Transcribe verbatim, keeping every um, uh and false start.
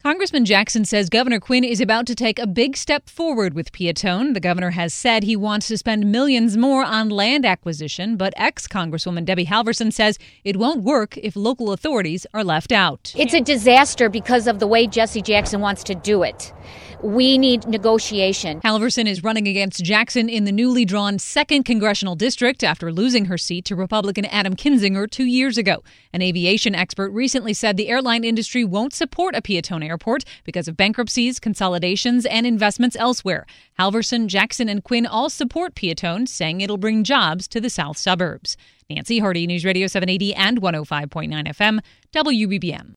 Congressman Jackson says Governor Quinn is about to take a big step forward with Piatone. The governor has said he wants to spend millions more on land acquisition, but ex-Congresswoman Debbie Halverson says it won't work if local authorities are left out. It's a disaster because of the way Jesse Jackson wants to do it. We need negotiation. Halverson is running against Jackson in the newly drawn second congressional district after losing her seat to Republican Adam Kinzinger two years ago. An aviation expert recently said the airline industry won't support a Piatone airport because of bankruptcies, consolidations, and investments elsewhere. Halverson, Jackson, and Quinn all support Piatone, saying it'll bring jobs to the south suburbs. Nancy Hardy, News Radio seven eighty and one oh five point nine F M, W B B M.